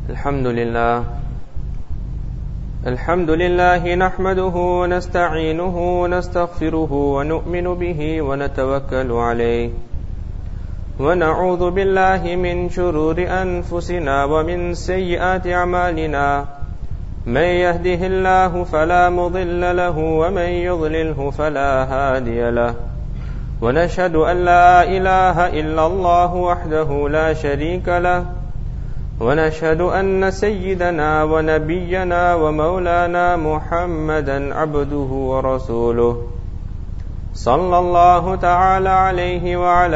الحمد لله نحمده ونستعينه ونستغفره ونؤمن به ونتوكل عليه ونعوذ بالله من شرور أنفسنا ومن سيئات أعمالنا من يهده الله فلا مضل له ومن يضلله فلا هادي له ونشهد أن لا إله إلا الله وحده لا شريك له ونشهد أن سيدنا ونبينا ومولانا محمدا عبده ورسوله صلى الله تعالى عليه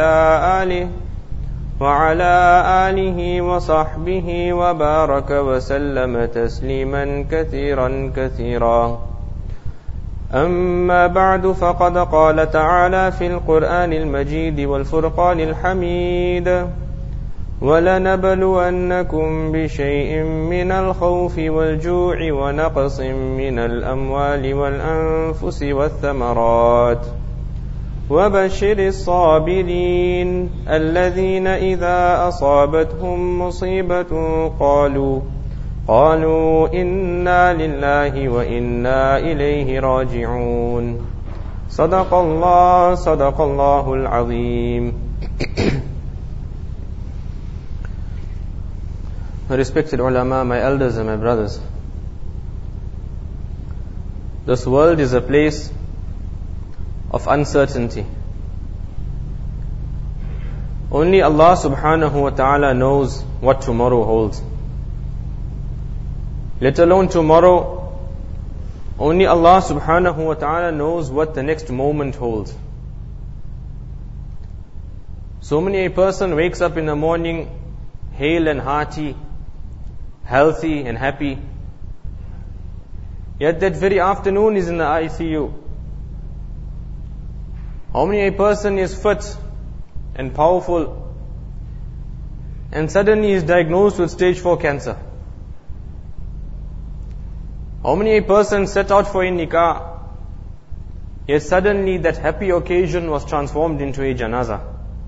وعلى آله وصحبه وبارك وسلم تسليما كثيرا أما بعد فقد قال تعالى في القرآن المجيد والفرقان الحميد وَلَنَبْلُوَنَّكُمْ بِشَيْءٍ مِّنَ الْخَوْفِ وَالْجُوعِ وَنَقْصٍ مِّنَ الْأَمْوَالِ وَالْأَنفُسِ وَالثَّمَرَاتِ وَبَشِّرِ الصَّابِرِينَ الَّذِينَ إِذَا أَصَابَتْهُم مُّصِيبَةٌ قَالُوا إِنَّا لِلَّهِ وَإِنَّا إِلَيْهِ رَاجِعُونَ صدق الله العظيم. Respected ulama, my elders and my brothers, this world is a place of uncertainty. Only Allah subhanahu wa ta'ala knows what tomorrow holds. Let alone tomorrow, only Allah subhanahu wa ta'ala knows what the next moment holds. So many a person wakes up in the morning hale and hearty, healthy and happy, yet that very afternoon is in the ICU. How many a person is fit and powerful and suddenly is diagnosed with stage 4 cancer? How many a person set out for a nikah, yet suddenly that happy occasion was transformed into a janaza?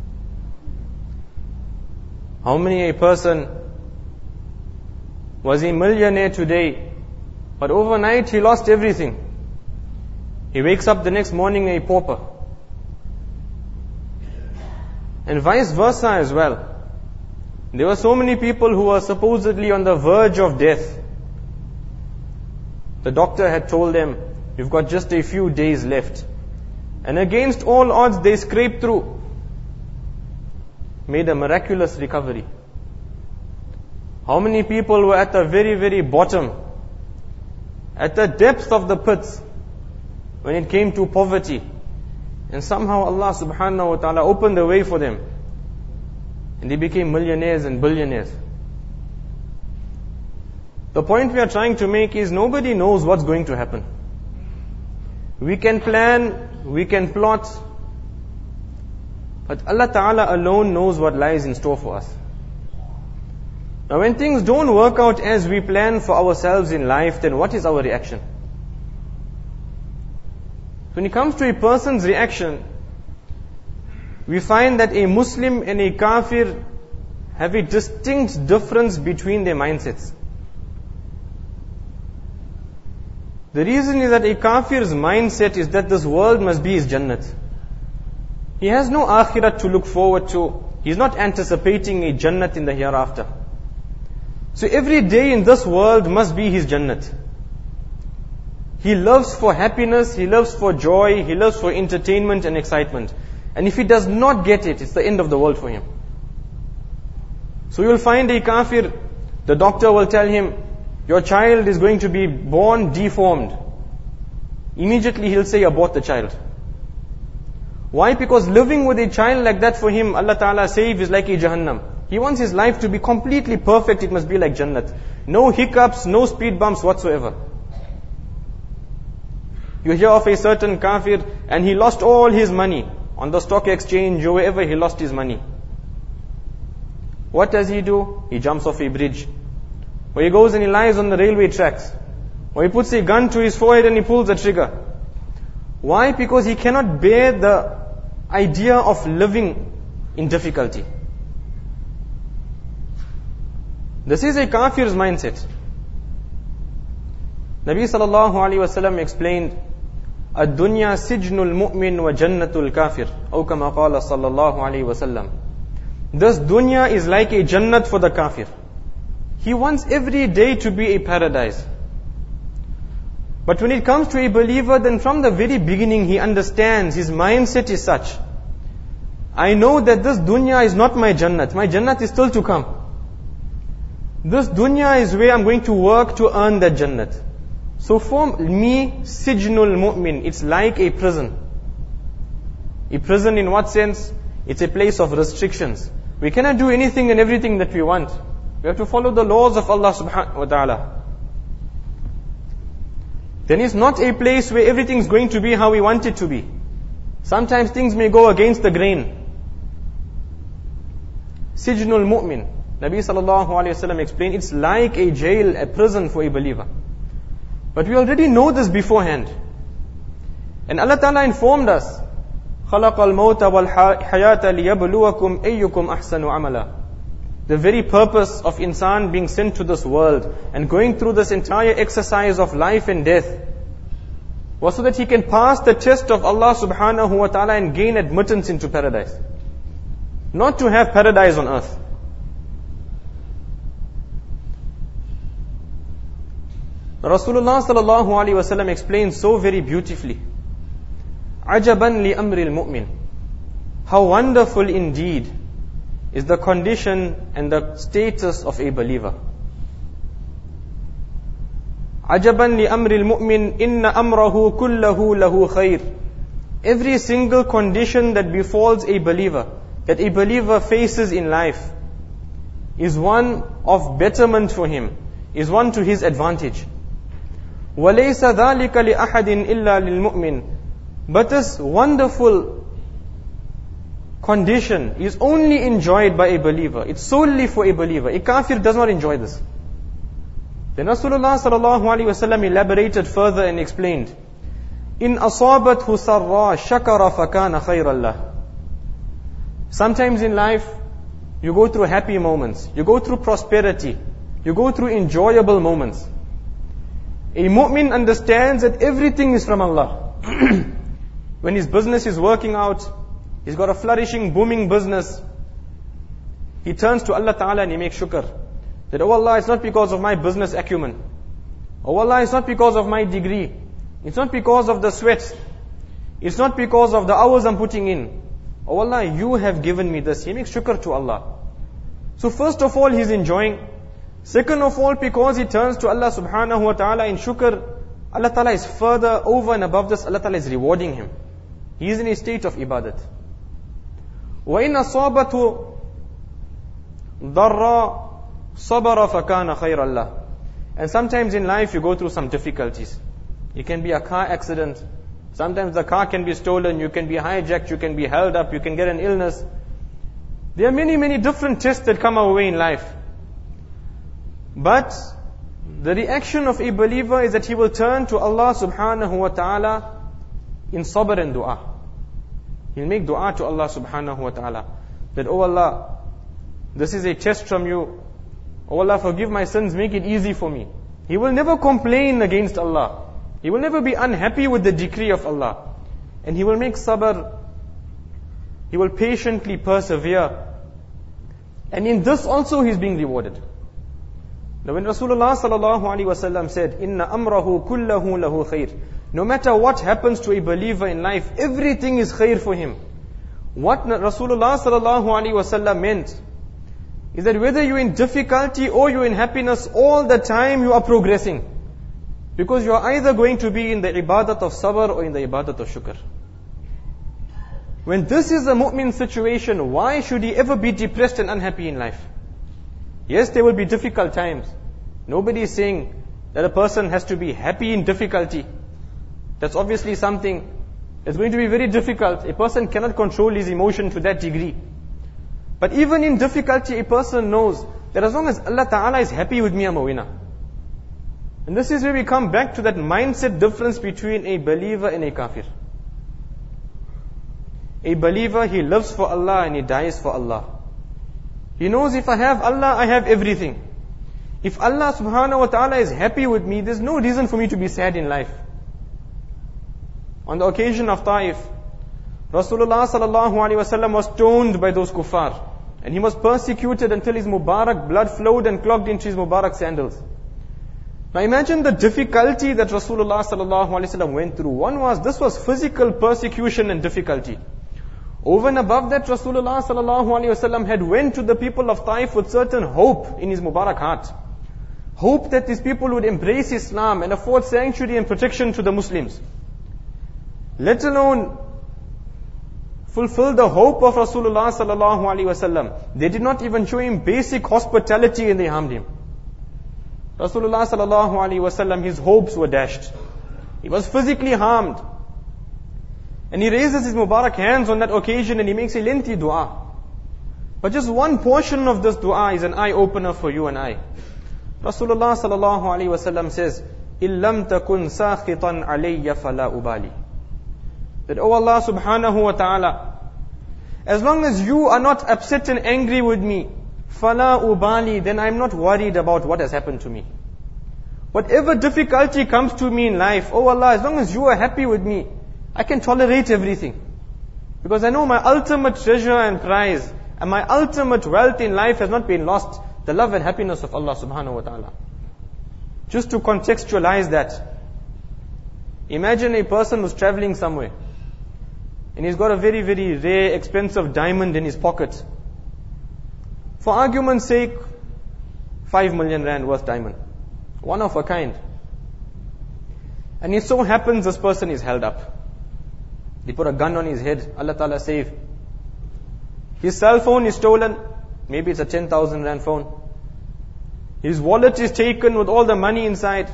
How many a person was a millionaire today, but overnight he lost everything. He wakes up the next morning a pauper. And vice versa as well. There were so many people who were supposedly on the verge of death. The doctor had told them, you've got just a few days left. And against all odds they scraped through, made a miraculous recovery. How many people were at the very, very bottom, at the depth of the pits, when it came to poverty, and somehow Allah subhanahu wa ta'ala opened the way for them, and they became millionaires and billionaires. The point we are trying to make is nobody knows what's going to happen. We can plan, we can plot, but Allah ta'ala alone knows what lies in store for us. Now when things don't work out as we plan for ourselves in life, then what is our reaction? When it comes to a person's reaction, we find that a Muslim and a kafir have a distinct difference between their mindsets. The reason is that a kafir's mindset is that this world must be his jannat. He has no akhirat to look forward to. He's not anticipating a jannat in the hereafter. So every day in this world must be his jannat. He loves for happiness, he loves for joy, he loves for entertainment and excitement. And if he does not get it, it's the end of the world for him. So you'll find a kafir, the doctor will tell him, your child is going to be born deformed. Immediately he'll say, abort the child. Why? Because living with a child like that for him, Allah Ta'ala says, is like a Jahannam. He wants his life to be completely perfect. It must be like Jannat. No hiccups, no speed bumps whatsoever. You hear of a certain kafir and he lost all his money on the stock exchange or wherever he lost his money. What does he do? He jumps off a bridge. Or he goes and he lies on the railway tracks. Or he puts a gun to his forehead and he pulls the trigger. Why? Because he cannot bear the idea of living in difficulty. This is a kafir's mindset. Nabi sallallahu alayhi wasallam explained, "Ad-dunya sijnul mu'min wa jannatul kafir." Aw kama qala sallallahu alayhi wasallam. This dunya is like a jannat for the kafir. He wants every day to be a paradise. But when it comes to a believer, then from the very beginning he understands, his mindset is such, I know that this dunya is not my jannat. My jannat is still to come. This dunya is where I'm going to work to earn that jannat. So for me, sijnul mu'min, it's like a prison. A prison in what sense? It's a place of restrictions. We cannot do anything and everything that we want. We have to follow the laws of Allah subhanahu wa ta'ala. Then it's not a place where everything's going to be how we want it to be. Sometimes things may go against the grain. Sijnul mu'min. Nabi sallallahu alayhi wa sallam explained, it's like a jail, a prison for a believer. But we already know this beforehand. And Allah Ta'ala informed us, خَلَقَ الْمَوْتَ وَالْحَيَاةَ لِيَبْلُوَكُمْ أَيُّكُمْ أَحْسَنُ عَمَلًا. The very purpose of insan being sent to this world and going through this entire exercise of life and death was so that he can pass the test of Allah subhanahu wa ta'ala and gain admittance into paradise. Not to have paradise on earth. Rasulullah sallallahu alaihi wasallam explains so very beautifully, "Ajaban li amril mu'min." How wonderful indeed is the condition and the status of a believer. Ajaban li amril mu'min inna amrahu kullahu lahu khair. Every single condition that befalls a believer, that a believer faces in life, is one of betterment for him, is one to his advantage. وَلَيْسَ ذَلِكَ لِأَحَدٍ إِلَّا لِلْمُؤْمِنِ. But this wonderful condition is only enjoyed by a believer. It's solely for a believer. A kafir does not enjoy this. Then Rasulullah sallallahu alaihi wasallam elaborated further and explained, "In asabathu sarra shakara fakana khayran lah." Sometimes in life, you go through happy moments, you go through prosperity, you go through enjoyable moments. A mu'min understands that everything is from Allah. When his business is working out, he's got a flourishing, booming business, he turns to Allah Ta'ala and he makes shukr. That, oh Allah, it's not because of my business acumen. Oh Allah, it's not because of my degree. It's not because of the sweat. It's not because of the hours I'm putting in. Oh Allah, you have given me this. He makes shukr to Allah. So first of all, he's enjoying. Second of all, because he turns to Allah subhanahu wa ta'ala in shukr, Allah Ta'ala is further over and above this, Allah Ta'ala is rewarding him. He is in a state of ibadat. وَإِنْ أَصَابَتْهُ ضَرَّ صَبَرَ فَكَانَ خَيْرًا لَهُ. And sometimes in life you go through some difficulties. It can be a car accident. Sometimes the car can be stolen, you can be hijacked, you can be held up, you can get an illness. There are many, many different tests that come our way in life. But the reaction of a believer is that he will turn to Allah subhanahu wa ta'ala in sabr and dua. He'll make dua to Allah subhanahu wa ta'ala. That, oh Allah, this is a test from you. Oh Allah, forgive my sins, make it easy for me. He will never complain against Allah. He will never be unhappy with the decree of Allah. And he will make sabr. He will patiently persevere. And in this also he is being rewarded. Now when Rasulullah sallallahu alaihi wasallam said, "Inna amrahu kullahu lahu khair," no matter what happens to a believer in life, everything is khair for him. What Rasulullah sallallahu alaihi wasallam meant is that whether you're in difficulty or you're in happiness, all the time you are progressing. Because you are either going to be in the ibadat of sabr or in the ibadat of shukr. When this is a mu'min situation, why should he ever be depressed and unhappy in life? Yes, there will be difficult times. Nobody is saying that a person has to be happy in difficulty. That's obviously something that's going to be very difficult. A person cannot control his emotion to that degree. But even in difficulty, a person knows that as long as Allah Ta'ala is happy with me, I'm a winner. And this is where we come back to that mindset difference between a believer and a kafir. A believer, he lives for Allah and he dies for Allah. He knows if I have Allah, I have everything. If Allah subhanahu wa ta'ala is happy with me, there's no reason for me to be sad in life. On the occasion of Taif, Rasulullah sallallahu alaihi wasallam was stoned by those kuffar. And he was persecuted until his Mubarak blood flowed and clogged into his Mubarak sandals. Now imagine the difficulty that Rasulullah sallallahu alaihi wasallam went through. This was physical persecution and difficulty. Over and above that, Rasulullah sallallahu alaihi wasallam had went to the people of Taif with certain hope in his Mubarak heart. Hope that these people would embrace Islam and afford sanctuary and protection to the Muslims. Let alone fulfill the hope of Rasulullah sallallahu alaihi wasallam. They did not even show him basic hospitality and they harmed him. Rasulullah sallallahu alaihi wasallam, his hopes were dashed. He was physically harmed. And he raises his Mubarak hands on that occasion and he makes a lengthy dua. But just one portion of this dua is an eye-opener for you and I. Rasulullah sallallahu alaihi wasallam says, "Illam takun sakhitan alayya fala ubali." That, oh Allah subhanahu wa ta'ala, as long as you are not upset and angry with me, fala ubali, then I'm not worried about what has happened to me. Whatever difficulty comes to me in life, oh Allah, as long as you are happy with me, I can tolerate everything. Because I know my ultimate treasure and prize, and my ultimate wealth in life has not been lost, the love and happiness of Allah subhanahu wa ta'ala. Just to contextualize that, imagine a person who's traveling somewhere, and he's got a very, very rare, expensive diamond in his pocket. For argument's sake, 5 million rand worth diamond. One of a kind. And it so happens this person is held up. They put a gun on his head. Allah Ta'ala save. His cell phone is stolen. Maybe it's a 10,000 rand phone. His wallet is taken with all the money inside.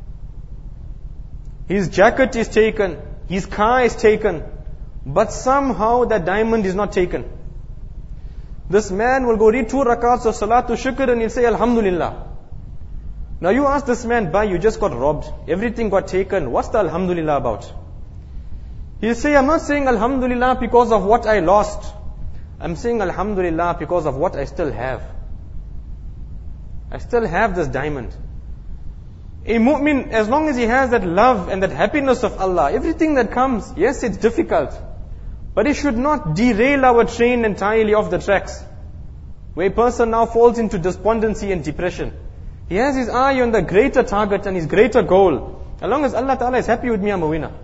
His jacket is taken. His car is taken. But somehow that diamond is not taken. This man will go read 2 rakats of Salatul Shukr and he'll say Alhamdulillah. Now you ask this man, "Bhai, you just got robbed. Everything got taken. What's the Alhamdulillah about?" He'll say, "I'm not saying Alhamdulillah because of what I lost. I'm saying Alhamdulillah because of what I still have. I still have this diamond." A mu'min, as long as he has that love and that happiness of Allah, everything that comes, yes, it's difficult. But it should not derail our train entirely off the tracks. Where a person now falls into despondency and depression. He has his eye on the greater target and his greater goal. As long as Allah Ta'ala is happy with me, I'm a winner.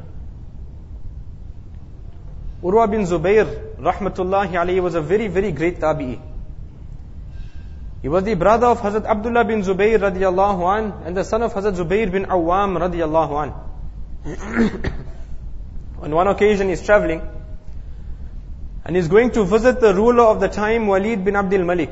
Urwa bin Zubayr, rahmatullahi alayhi, was a very, very great tabi'i. He was the brother of Hazrat Abdullah bin Zubayr radiallahu an and the son of Hazrat Zubayr bin Awam radiallahu an. On one occasion he's traveling and he's going to visit the ruler of the time, Walid bin Abdul Malik.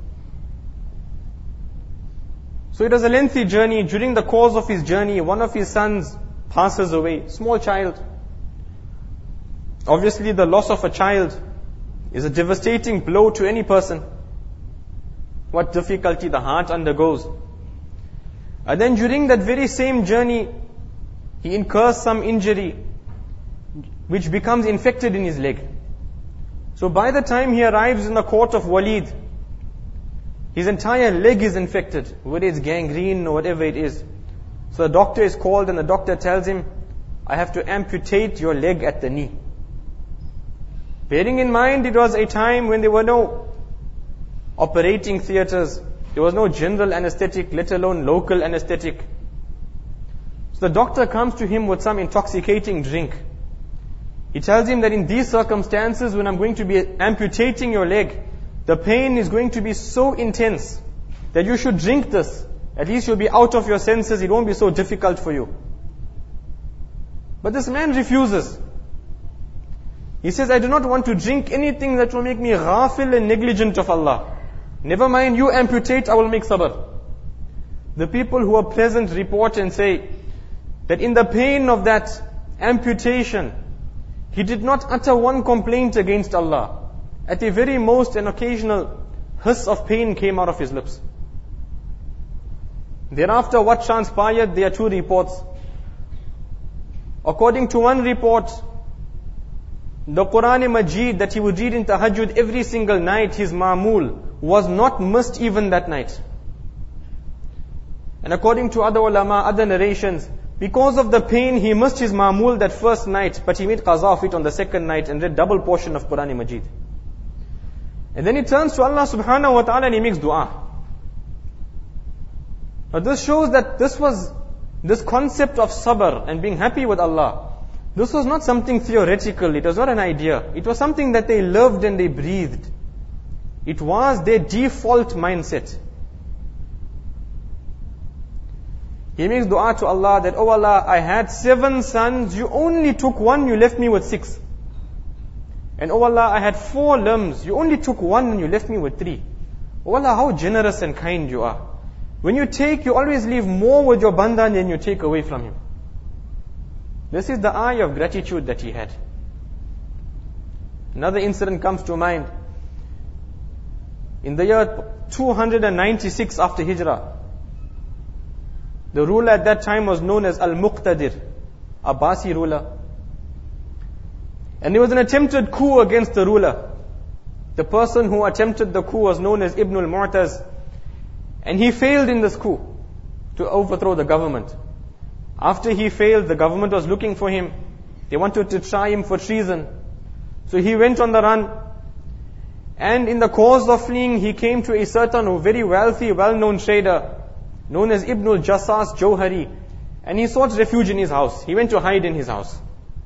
So it was a lengthy journey. During the course of his journey, one of his sons passes away, small child. Obviously the loss of a child is a devastating blow to any person. What difficulty the heart undergoes. And then during that very same journey, he incurs some injury which becomes infected in his leg. So by the time he arrives in the court of Walid, his entire leg is infected, whether it's gangrene or whatever it is. So the doctor is called and the doctor tells him, "I have to amputate your leg at the knee." Bearing in mind it was a time when there were no operating theaters, there was no general anesthetic, let alone local anesthetic. So the doctor comes to him with some intoxicating drink. He tells him that in these circumstances, when I'm going to be amputating your leg, the pain is going to be so intense that you should drink this. At least you'll be out of your senses, it won't be so difficult for you. But this man refuses. He says, "I do not want to drink anything that will make me ghafil and negligent of Allah. Never mind, you amputate, I will make sabr." The people who are present report and say that in the pain of that amputation, he did not utter one complaint against Allah. At the very most, an occasional hiss of pain came out of his lips. Thereafter, what transpired, there are 2 reports. According to one report, the Quran Majid that he would read in Tahajjud every single night, his ma'mul, was not missed even that night. And according to other ulama, other narrations, because of the pain, he missed his ma'mul that first night, but he made qaza of it on the second night and read double portion of Quran Majid. And then he turns to Allah subhanahu wa ta'ala and he makes dua. Now this shows that this concept of sabr and being happy with Allah, this was not something theoretical, it was not an idea. It was something that they lived and they breathed. It was their default mindset. He makes dua to Allah that, oh Allah, I had 7 sons, you only took 1, you left me with 6. And oh Allah, I had 4 limbs, you only took 1 and you left me with 3. Oh Allah, how generous and kind you are. When you take, you always leave more with your banda than you take away from him. This is the eye of gratitude that he had. Another incident comes to mind. In the year 296 after Hijrah, the ruler at that time was known as Al-Muqtadir, Abbasi ruler. And there was an attempted coup against the ruler. The person who attempted the coup was known as Ibn al-Mu'taz. And he failed in this coup to overthrow the government. After he failed, the government was looking for him. They wanted to try him for treason. So he went on the run. And in the course of fleeing, he came to a certain very wealthy, well-known trader known as Ibn al-Jassas Jawhari. And he sought refuge in his house. He went to hide in his house.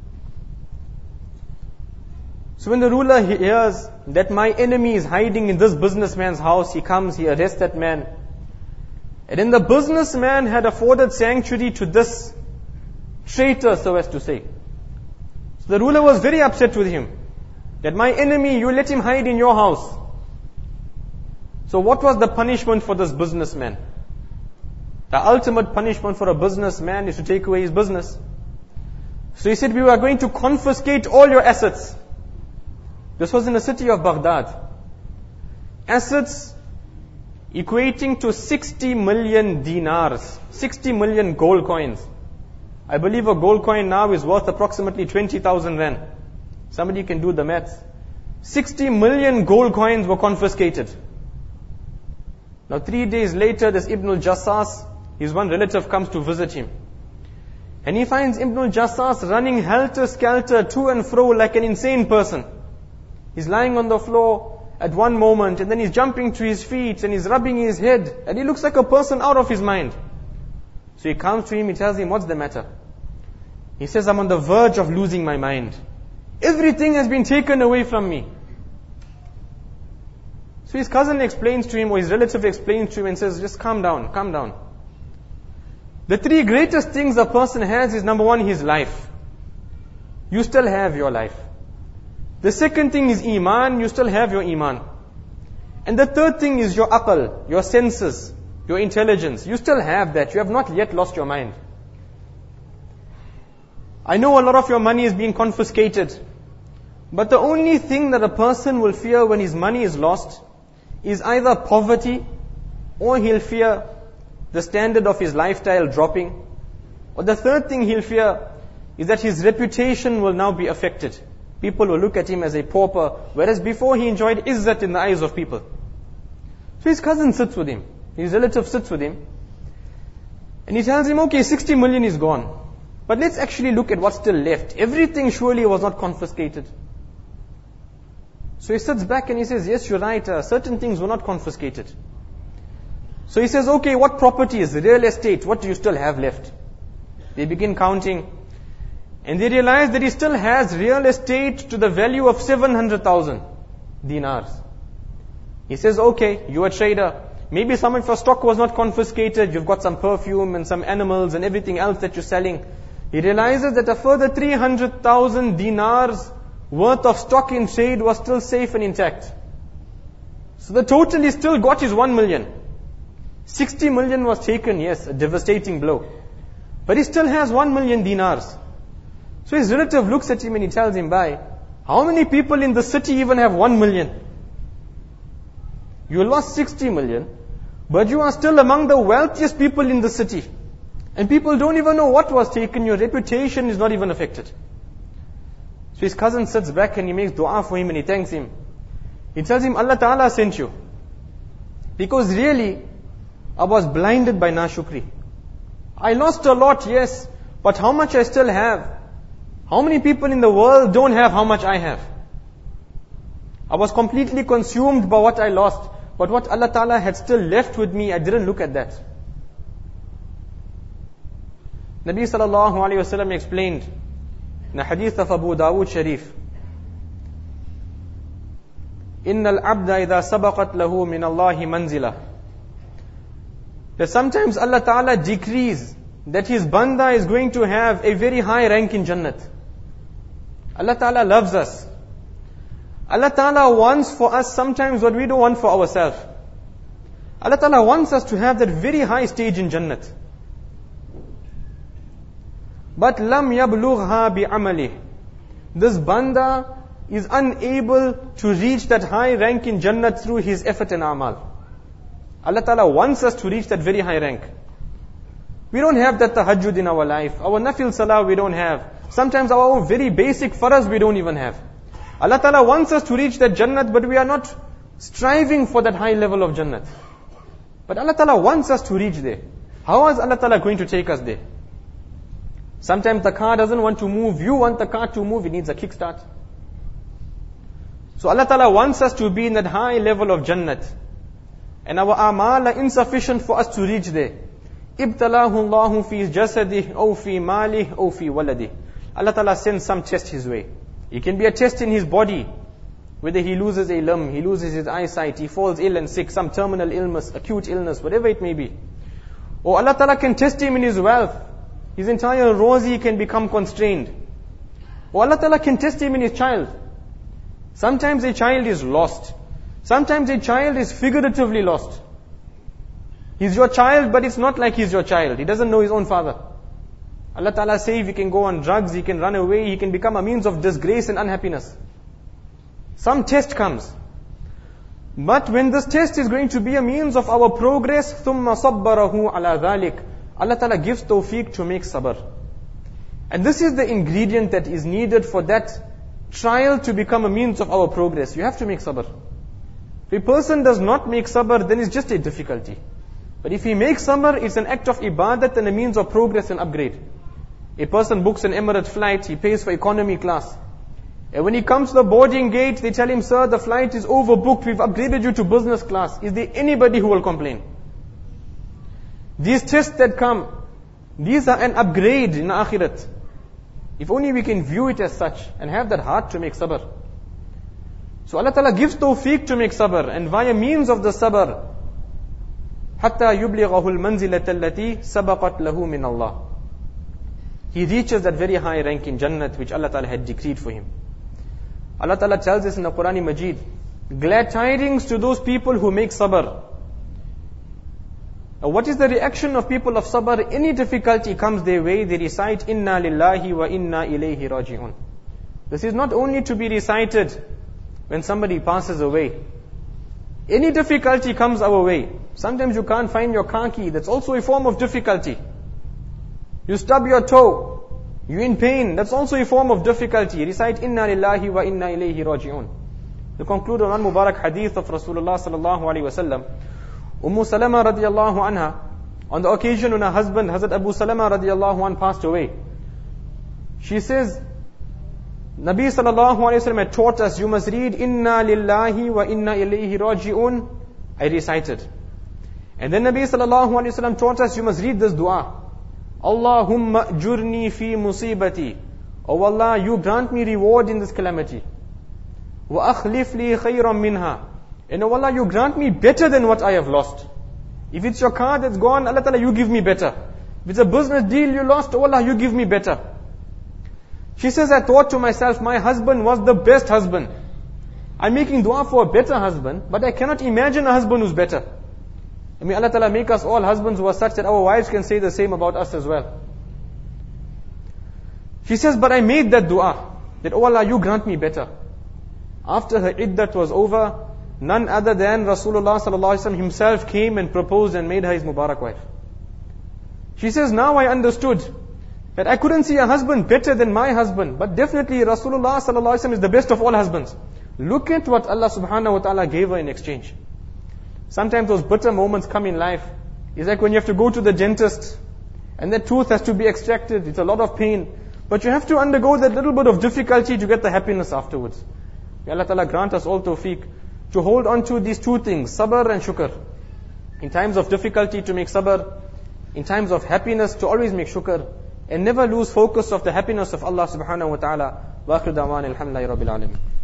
So when the ruler hears that my enemy is hiding in this businessman's house, he comes, he arrests that man. And then the businessman had afforded sanctuary to this traitor, so as to say. So the ruler was very upset with him. That my enemy, you let him hide in your house. So what was the punishment for this businessman? The ultimate punishment for a businessman is to take away his business. So he said, we are going to confiscate all your assets. This was in the city of Baghdad. Assets equating to 60 million dinars, 60 million gold coins. I believe a gold coin now is worth approximately 20,000 rand. Somebody can do the maths. 60 million gold coins were confiscated. Now 3 days later, this Ibn al-Jassas, his one relative comes to visit him. And he finds Ibn al-Jassas running helter-skelter to and fro like an insane person. He's lying on the floor at one moment, and then he's jumping to his feet, and he's rubbing his head, and he looks like a person out of his mind. So he comes to him, he tells him, what's the matter? He says, I'm on the verge of losing my mind. Everything has been taken away from me. So his cousin explains to him, or his relative explains to him and says, just calm down, calm down. The 3 greatest things a person has is, number 1, his life. You still have your life. The second thing is iman, you still have your iman. And the third thing is your aql, your senses, your intelligence. You still have that. You have not yet lost your mind. I know a lot of your money is being confiscated. But the only thing that a person will fear when his money is lost is either poverty, or he'll fear the standard of his lifestyle dropping. Or the third thing he'll fear is that his reputation will now be affected. People will look at him as a pauper, whereas before he enjoyed izzat in the eyes of people. So his cousin sits with him. His relative sits with him. And he tells him, okay, 60 million is gone. But let's actually look at what's still left. Everything surely was not confiscated. So he sits back and he says, yes, you're right, certain things were not confiscated. So he says, okay, what properties, real estate, what do you still have left? They begin counting. And they realize that he still has real estate to the value of 700,000 dinars. He says, okay, you're a trader. Maybe some of your stock was not confiscated. You've got some perfume and some animals and everything else that you're selling. He realizes that a further 300,000 dinars worth of stock in trade was still safe and intact. So the total he still got is 1 million. 60 million was taken, yes, a devastating blow. But he still has 1 million dinars. So his relative looks at him and he tells him, bhai, how many people in the city even have 1 million? You lost 60 million, but you are still among the wealthiest people in the city. And people don't even know what was taken. Your reputation is not even affected. So his cousin sits back and he makes dua for him and he thanks him. He tells him, Allah Ta'ala sent you. Because really, I was blinded by nashukri. I lost a lot, yes, but how much I still have? How many people in the world don't have how much I have? I was completely consumed by what I lost, but what Allah Ta'ala had still left with me, I didn't look at that. Nabi sallallahu alayhi wasallam explained in a hadith of Abu Dawood Sharif, إِنَّ الْعَبْدَ إِذَا سَبَقَتْ لَهُ مِنَ اللَّهِ مَنْزِلَةً. That sometimes Allah Ta'ala decrees that His banda is going to have a very high rank in Jannat. Allah Ta'ala loves us. Allah Ta'ala wants for us sometimes what we don't want for ourselves. Allah Ta'ala wants us to have that very high stage in Jannat. But لَمْ يَبْلُغْهَا بِعَمَلِهِ. This banda is unable to reach that high rank in Jannat through his effort and amal. Allah Ta'ala wants us to reach that very high rank. We don't have that tahajjud in our life. Our nafil salah we don't have. Sometimes our own very basic faraz we don't even have. Allah Ta'ala wants us to reach that Jannat, but we are not striving for that high level of Jannat. But Allah Ta'ala wants us to reach there. How is Allah Ta'ala going to take us there? Sometimes the car doesn't want to move. You want the car to move. It needs a kickstart. So Allah Ta'ala wants us to be in that high level of Jannat. And our amal are insufficient for us to reach there. إِبْتَلَاهُ اللَّهُ فِي جَسَدِهِ أَوْ فِي مَالِهِ أَوْ فِي وَلَدِهِ. Allah Ta'ala sends some test his way. It can be a test in his body. Whether he loses a limb, he loses his eyesight, he falls ill and sick, some terminal illness, acute illness, whatever it may be. Or Allah Ta'ala can test him in his wealth. His entire rozi can become constrained. Or Allah Ta'ala can test him in his child. Sometimes a child is lost. Sometimes a child is figuratively lost. He's your child, but it's not like he's your child. He doesn't know his own father. Allah Ta'ala says he can go on drugs, he can run away, he can become a means of disgrace and unhappiness. Some test comes. But when this test is going to be a means of our progress, ثُمَّ صَبَّرَهُ عَلَى ذَلِكَ. Allah Ta'ala gives tawfiq to make sabr. And this is the ingredient that is needed for that trial to become a means of our progress. You have to make sabr. If a person does not make sabr, then it's just a difficulty. But if he makes sabr, it's an act of ibadat and a means of progress and upgrade. A person books an Emirates flight, he pays for economy class. And when he comes to the boarding gate, they tell him, sir, the flight is overbooked, we've upgraded you to business class. Is there anybody who will complain? These tests that come, these are an upgrade in akhirat. If only we can view it as such and have that heart to make sabr. So Allah Ta'ala gives tawfiq to make sabr, and via means of the sabr, حَتَّى يُبْلِغَهُ الْمَنْزِلَةَ الَّتِي سَبَقَتْ لَهُ مِنَ اللَّهِ. He reaches that very high rank in Jannat which Allah Ta'ala had decreed for him. Allah Ta'ala tells us in the Quran Majid, glad tidings to those people who make sabr. Now what is the reaction of people of sabr? Any difficulty comes their way, they recite, Inna lillahi wa inna ilayhi raji'un. This is not only to be recited when somebody passes away. Any difficulty comes our way. Sometimes you can't find your car key. That's also a form of difficulty. You stub your toe. You're in pain. That's also a form of difficulty. Recite Inna lillahi wa inna ilayhi raji'un. To conclude on one Mubarak hadith of Rasulullah sallallahu alaihi wasallam, Salama radiyallahu anha, on the occasion when her husband, Hazrat Abu Salama radiyallahu anha, passed away, she says, Nabi sallallahu alayhi wasallam had taught us, you must read Inna lillahi wa inna ilayhi raji'un. I recited. And then Nabi sallallahu alayhi wasallam taught us, you must read this dua. Allahumma jurni fi musibati. Oh Allah, you grant me reward in this calamity. Wa akhlif li khayran minha. And oh Allah, you grant me better than what I have lost. If it's your car that's gone, Allah Ta'ala, you give me better. If it's a business deal you lost, oh Allah, you give me better. She says, I thought to myself, my husband was the best husband. I'm making dua for a better husband, but I cannot imagine a husband who's better. I mean, Allah Ta'ala make us all husbands who are such that our wives can say the same about us as well. She says, but I made that dua, that oh Allah, you grant me better. After her iddat was over, none other than Rasulullah sallallahu alaihi wasallam himself came and proposed and made her his Mubarak wife. She says, now I understood that I couldn't see a husband better than my husband, but definitely Rasulullah sallallahu alaihi wasallam is the best of all husbands. Look at what Allah subhanahu wa ta'ala gave her in exchange. Sometimes those bitter moments come in life. It's like when you have to go to the dentist And that truth has to be extracted. It's a lot of pain. But you have to undergo that little bit of difficulty to get the happiness afterwards. May Allah Ta'ala grant us all tawfiq to hold on to these two things, sabr and shukr. In times of difficulty to make sabr, in times of happiness to always make shukr, and never lose focus of the happiness of Allah subhanahu wa ta'ala. Wa akhiru da'wana alhamdulillahi rabbil alamin.